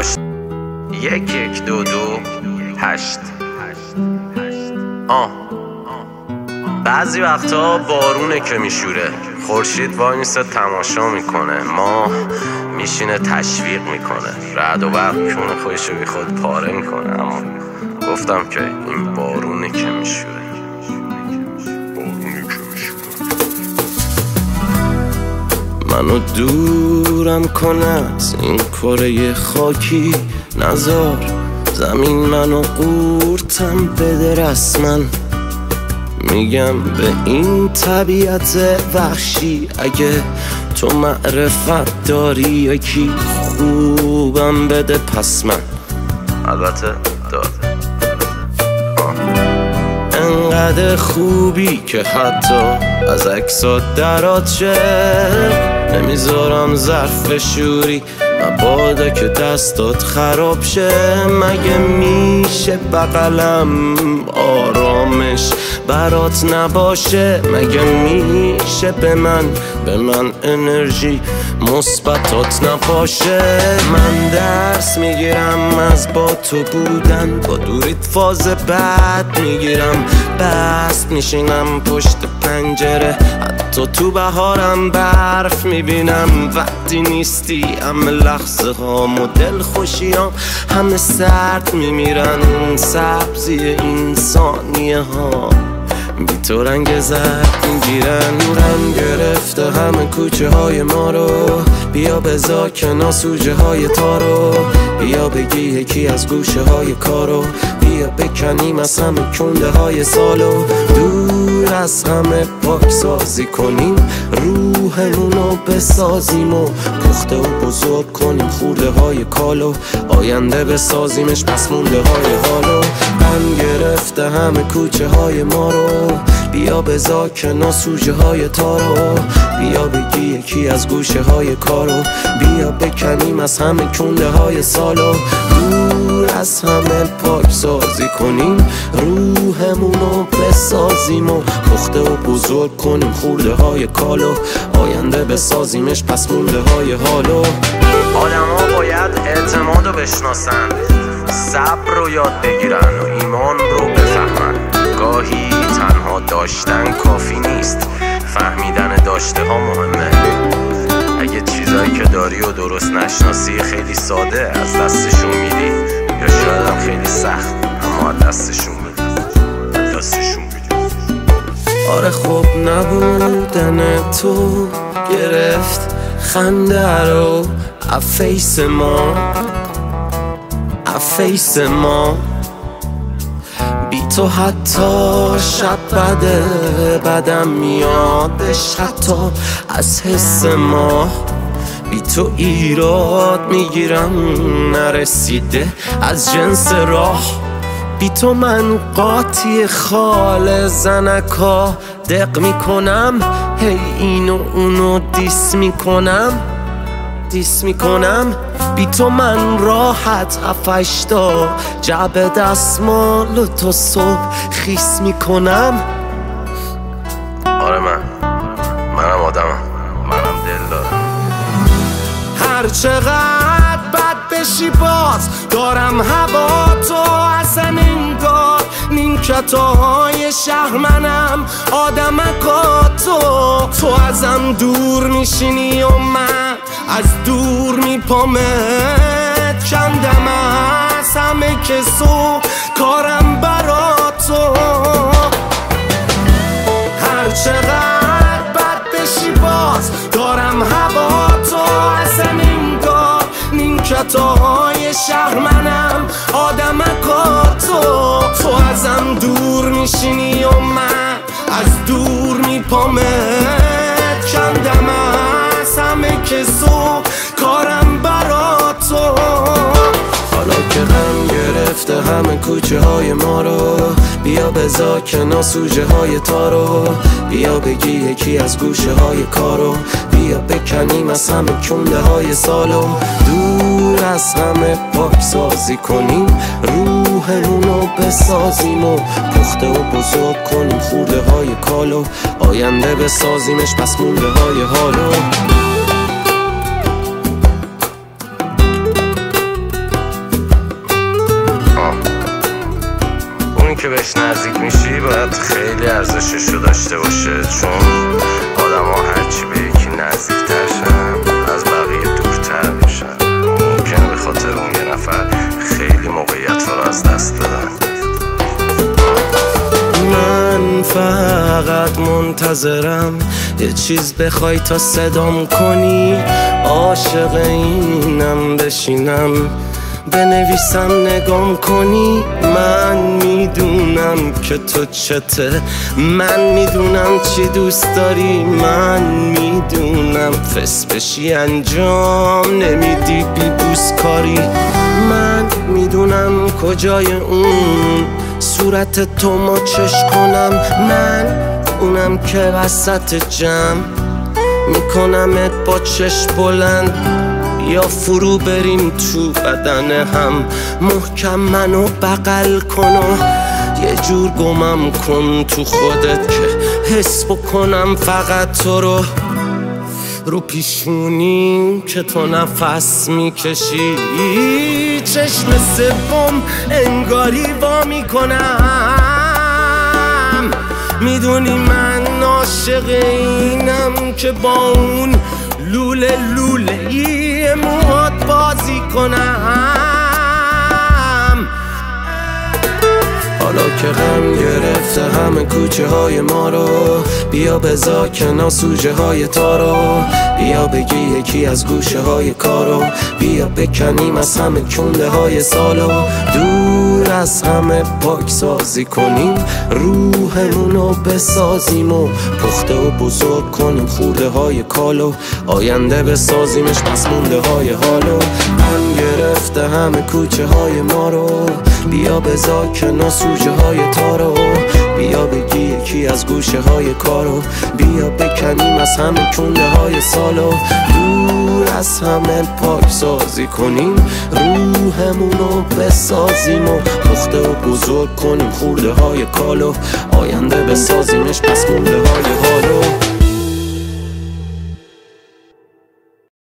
1 2 2 8. بعضی وقتا بارونه که میشوره، خورشید وای میسته تماشا میکنه، ماه میشینه تشویق میکنه، رعد و برق کونه خودشو بی خود پاره میکنه. اما گفتم که این بارونه که میشوره. منو دورم کن از این کره خاکی، نزار زمین منو قورتم بده رسما. میگم به این طبیعت وحشی اگه تو معرفت داری یکی خوبم بده پس من البته داده. انقدر خوبی که حتی از عکسات درات شه، نمیذارم ظرف شوری مبادا که دستات خراب شه. مگه میشه بغلم آرامش برات نباشه؟ مگه میشه به من انرژی مثبتات نباشه؟ من درس میگیرم از با تو بودن، با دوریت فاز بد میگیرم، بست میشینم پشت پنجره، حتی تو بهارم برف میبینم. وقتی نیستی همه لحظه هام و دل خوشیام همه سرد میمیرن. سبزی این ثانیه ها بی تو رنگ زرد میگیرن. نورم گرفته همه کوچه های ما رو، بیا بذار کنار سوژه های تارو، بیا بگی یکی از گوشه های کارو، بیا بکنیم از همه کنده های سالو. دور از همه پاک سازی کنیم، روحمونو بسازیم و پخته و بزرگ کنیم خورده های کالو. آینده بسازیمش پس مونده های حالو. من گرفته همه کوچه های ما رو، بیا بذار کنار سوژه های تارو، بیا بگی یکی از گوشه های کارو، بیا بکنیم از همه کنده های سالو. دور از همه پاک سازی کنیم، روحمونو بسازیم و پخته و بزرگ کنیم خورده های کالو. آینده بسازیمش پس مونده های حالو. آدم ها باید اعتماد رو بشناسن، صبر رو یاد بگیرن و ایمان رو بفهمن. گاهی تنها داشتن کافی نیست، فهمیدن داشته ها مهمه. اگه چیزایی که داری و درست نشناسی خیلی ساده از دستشون میدی، یا شاید هم خیلی سخت اما از دستشون میدی. آره خب نبودن تو گرفت خنده رو افیس ما، بی تو حتی شب بدم میادش حتی از حس ما. بی تو ایراد میگیرم نرسیده از جنس راه، بی تو من قاطی خال زنکا دق میکنم، هی اینو اونو دیس میکنم. بی تو من راحت 7-8 تا جعبه دستمال تا صبح خیس میکنم. آره منم آدمم، منم دل دارم. هر چقدر بد بشی باز دارم هوا تو، اصلا انگار نیمکتای شهر منم آدمکا تو ازم دور میشینی و من از دور میپامت کندم از همه کسو کارم برا تو. هر چقدر بد بشی باز دارم هوا تو، اصلا انگار نیمکتای شهر منم آدمکا تو ازم دور میشینی و من از دور میپامت کندم از همه کسو کارم برا تو. حالا که غم گرفته همه کوچه های ما رو، بیا بذار کنار سوژه های تارو، بیا بگی یکی از گوشه های کارو، بیا بکنیم از همه کنده های سالو. دور از همه پاک سازی کنیم، روحمونو بسازیم و پخته و بزرگ کنیم خورده های کالو. آینده بسازیمش پس مونده های حالو. بهش نزدیک میشی باید خیلی ارزششو داشته باشه، چون آدم ها هرچی به یکی نزدیکتر شن از بقیه دورتر میشن. ممکنه به خاطر اون یه نفر خیلی موقعیت رو از دست بدن. من فقط منتظرم یه چیز بخوای تا صدام کنی، عاشق اینم بشینم بنویسم نگام کنی. من میدونم که تو چته، من میدونم چی دوست داری، من میدونم فس بشی انجام نمیدی بی بوس کاری. من میدونم کجای اون صورت تو ما چش کنم، من اونم که وسط جمع میکنمت با چش بلند، یا فرو بریم تو بدن هم محکم منو بغل کن و یه جور گمم کن تو خودت که حس بکنم فقط تو رو پیشونی که تو نفس میکشی. چشم سوم انگاری وا میکنم، میدونی من عاشق اینم که با اون لوله لوله موهات بازی کنم. حالا که غم گرفته همه کوچه های ما رو، بیا بذار کنار سوژه های تارو، بیا بگی یکی از گوشه های کارو، بیا بکنیم از همه کنده های سالو، دور از همه پاک سازی کنیم روحمونو بسازیم و پخته و بزرگ کنیم خورده های کالو، آینده بسازیمش پس مونده های حالو. من گرفته همه کوچه های ما رو، بیا بذار کنار سوژه های تارو، بیا بگی یکی از گوشه های کارو، بیا بکنیم از همه کنده های سالو، دور از همه پاک سازی کنیم روحمونو بسازیم و پخته و بزرگ کنیم خورده های کالو، آینده بسازیمش پس مونده های حالو.